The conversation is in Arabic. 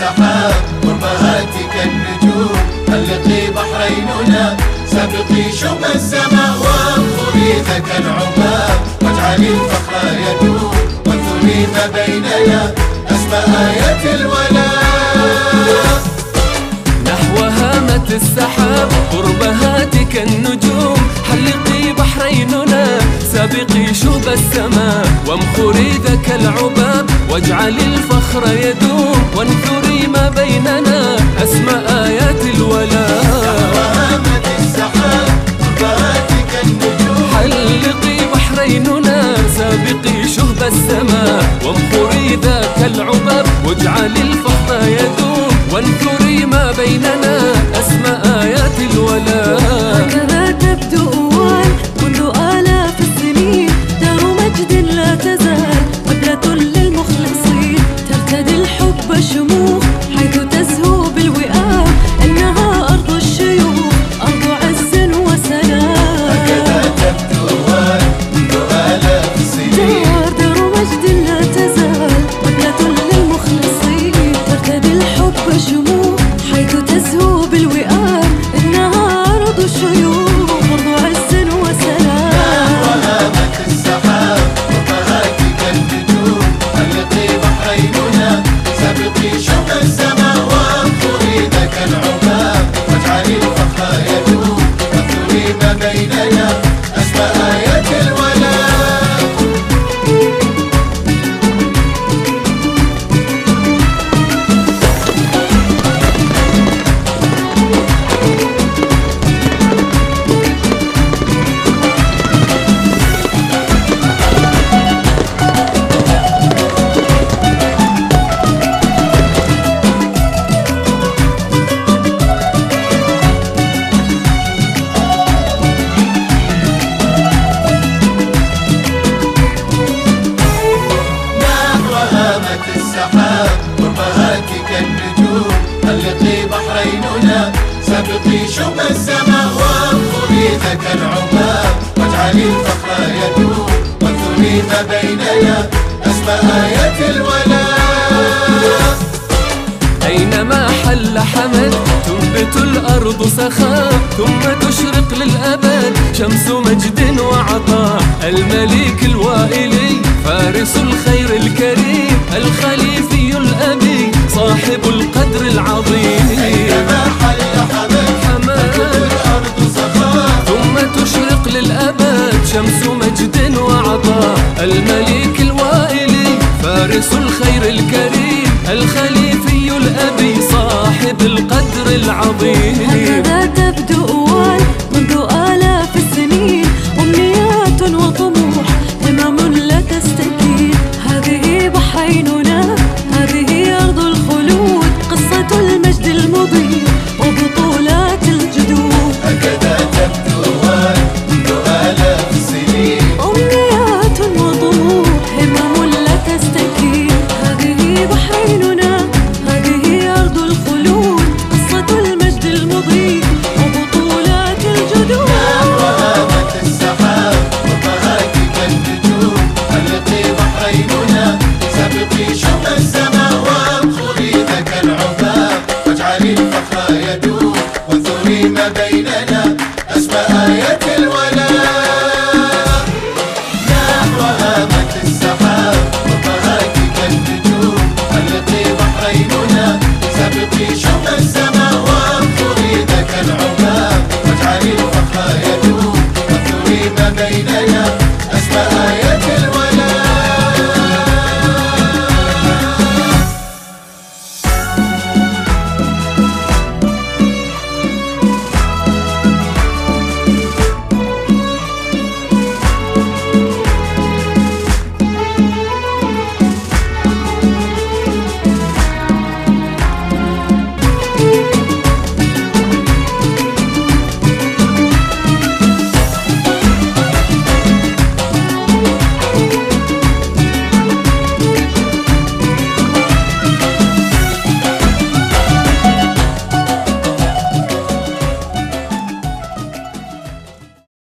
السحاب قربها كالنجوم حلقي بحريننا سابقي شوم السماء وانظري ذاك العباب واجعلي الفخر يدوم وانثري ما بيننا أسمى آيات الولاء. نحو هامة السحاب قربها كالنجوم حلقي بحريننا سابقي شوب السماء وامخري ذاك العباب واجعلي الفخر يدوم وانثري ما بيننا أسمى آيات الولاء. نحو هامة السحاب قربها كالنجوم حلقي بحريننا سابقي شهب السماء وامخري ذاك العباب واجعلي الفخر يدوم وانثري ما بيننا أسمى آيات الولاء. هكذا تبدو أوان منذ آلاف السنين دار مجد لا تزال قبلة للمخلصين ترتدي الحب شموخ حيث تزهو بالوئام إنها أرض الشيوخ أرض عز وسلام. هكذا تبدو أوان منذ آلاف السنين دار مجد لا تزال قبلة للمخلصين ترتدي الحب شموخ حيث تزهو بالوئام إنها أرض الشيوخ أرض عز وسلام. وهامة السحاب قربها كالنجوم حلقي بحريننا سابقي شوق السماء وانظري ذاك العباب واجعلي الفخر يدوم وانثري ما بيننا أسمى آيات الولاء. السحاب قربها كالنجوم حلقي بحريننا سابقي شوم السماء وانظري ذاك العباب واجعلي الفخر يدوم وانثري ما بيننا أسمى آيات الولاء. أينما حل حمد تنبت الأرض سخاء ثم تشرق للأبد شمس مجد وعطاء الملك الوائلي فارس الخير الكريم الخليفي الأبي صاحب القدر العظيم. أينما حل حمد تنبت الأرض سخاء ثم تشرق للأبد شمس مجد وعطاء الملك الوائلي فارس الخير الكريم الخليفي الأبي صاحب القدر العظيم. هكذا تبدو